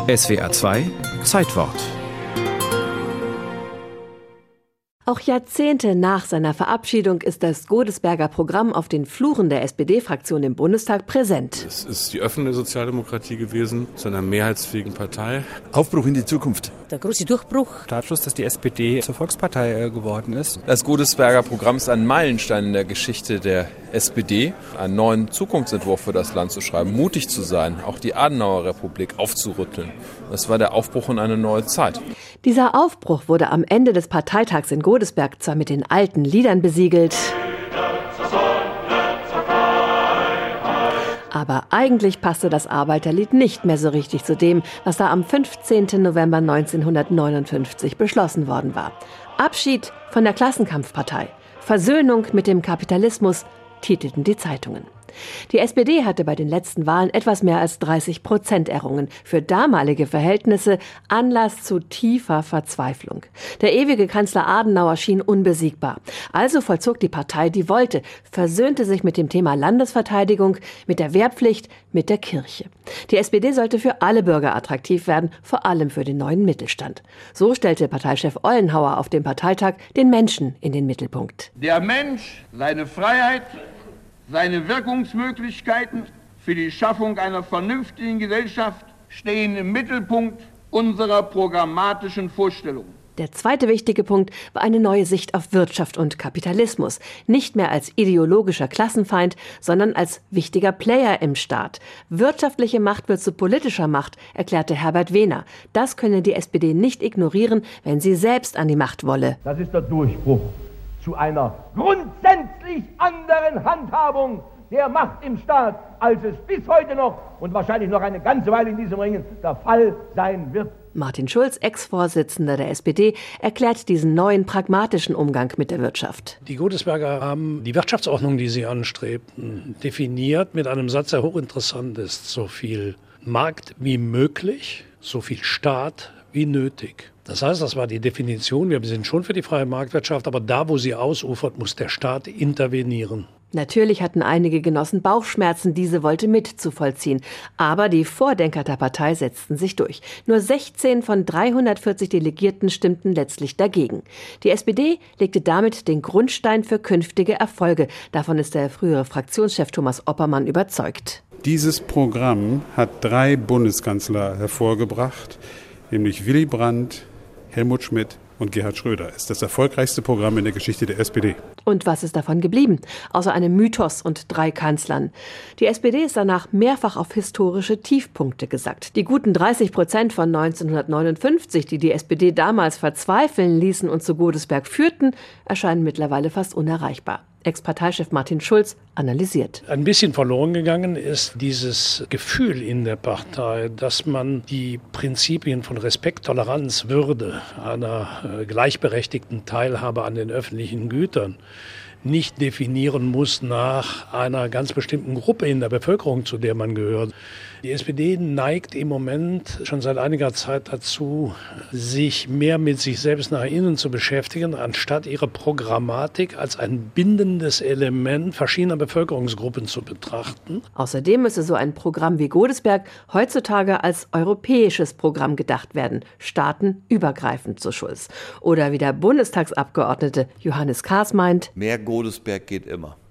SWR 2 Zeitwort. Auch Jahrzehnte nach seiner Verabschiedung ist das Godesberger Programm auf den Fluren der SPD-Fraktion im Bundestag präsent. Es ist die öffnende Sozialdemokratie gewesen, zu einer mehrheitsfähigen Partei. Aufbruch in die Zukunft. Der große Durchbruch. Der Abschluss, dass die SPD zur Volkspartei geworden ist. Das Godesberger Programm ist ein Meilenstein in der Geschichte der SPD, einen neuen Zukunftsentwurf für das Land zu schreiben, mutig zu sein, auch die Adenauer Republik aufzurütteln. Das war der Aufbruch in eine neue Zeit. Dieser Aufbruch wurde am Ende des Parteitags in Godesberg zwar mit den alten Liedern besiegelt, aber eigentlich passte das Arbeiterlied nicht mehr so richtig zu dem, was da am 15. November 1959 beschlossen worden war. Abschied von der Klassenkampfpartei, Versöhnung mit dem Kapitalismus, titelten die Zeitungen. Die SPD hatte bei den letzten Wahlen etwas mehr als 30% errungen. Für damalige Verhältnisse Anlass zu tiefer Verzweiflung. Der ewige Kanzler Adenauer schien unbesiegbar. Also vollzog die Partei, die wollte, versöhnte sich mit dem Thema Landesverteidigung, mit der Wehrpflicht, mit der Kirche. Die SPD sollte für alle Bürger attraktiv werden, vor allem für den neuen Mittelstand. So stellte Parteichef Ollenhauer auf dem Parteitag den Menschen in den Mittelpunkt. Der Mensch, seine Freiheit, seine Wirkungsmöglichkeiten für die Schaffung einer vernünftigen Gesellschaft stehen im Mittelpunkt unserer programmatischen Vorstellungen. Der zweite wichtige Punkt war eine neue Sicht auf Wirtschaft und Kapitalismus. Nicht mehr als ideologischer Klassenfeind, sondern als wichtiger Player im Staat. Wirtschaftliche Macht wird zu politischer Macht, erklärte Herbert Wehner. Das könne die SPD nicht ignorieren, wenn sie selbst an die Macht wolle. Das ist der Durchbruch zu einer grundsätzlich anderen Handhabung der Macht im Staat, als es bis heute noch und wahrscheinlich noch eine ganze Weile in diesem Ringen der Fall sein wird. Martin Schulz, Ex-Vorsitzender der SPD, erklärt diesen neuen pragmatischen Umgang mit der Wirtschaft. Die Godesberger haben die Wirtschaftsordnung, die sie anstrebten, definiert mit einem Satz, der hochinteressant ist. So viel Markt wie möglich, so viel Staat wie nötig. Das heißt, das war die Definition. Wir sind schon für die freie Marktwirtschaft, aber da, wo sie ausufert, muss der Staat intervenieren. Natürlich hatten einige Genossen Bauchschmerzen, diese wollte mit zu vollziehen. Aber die Vordenker der Partei setzten sich durch. Nur 16 von 340 Delegierten stimmten letztlich dagegen. Die SPD legte damit den Grundstein für künftige Erfolge. Davon ist der frühere Fraktionschef Thomas Oppermann überzeugt. Dieses Programm hat 3 Bundeskanzler hervorgebracht, nämlich Willy Brandt, Helmut Schmidt und Gerhard Schröder. Es ist das erfolgreichste Programm in der Geschichte der SPD. Und was ist davon geblieben? Außer einem Mythos und 3 Kanzlern. Die SPD ist danach mehrfach auf historische Tiefpunkte gesackt. Die guten 30% von 1959, die die SPD damals verzweifeln ließen und zu Godesberg führten, erscheinen mittlerweile fast unerreichbar. Ex-Parteichef Martin Schulz analysiert. Ein bisschen verloren gegangen ist dieses Gefühl in der Partei, dass man die Prinzipien von Respekt, Toleranz, Würde, einer gleichberechtigten Teilhabe an den öffentlichen Gütern nicht definieren muss nach einer ganz bestimmten Gruppe in der Bevölkerung, zu der man gehört. Die SPD neigt im Moment schon seit einiger Zeit dazu, sich mehr mit sich selbst nach innen zu beschäftigen, anstatt ihre Programmatik als ein bindendes Element verschiedener Bevölkerungsgruppen zu betrachten. Außerdem müsse so ein Programm wie Godesberg heutzutage als europäisches Programm gedacht werden, staatenübergreifend, so Schulz. Oder wie der Bundestagsabgeordnete Johannes Kahrs meint: Mehr Godesberg geht immer.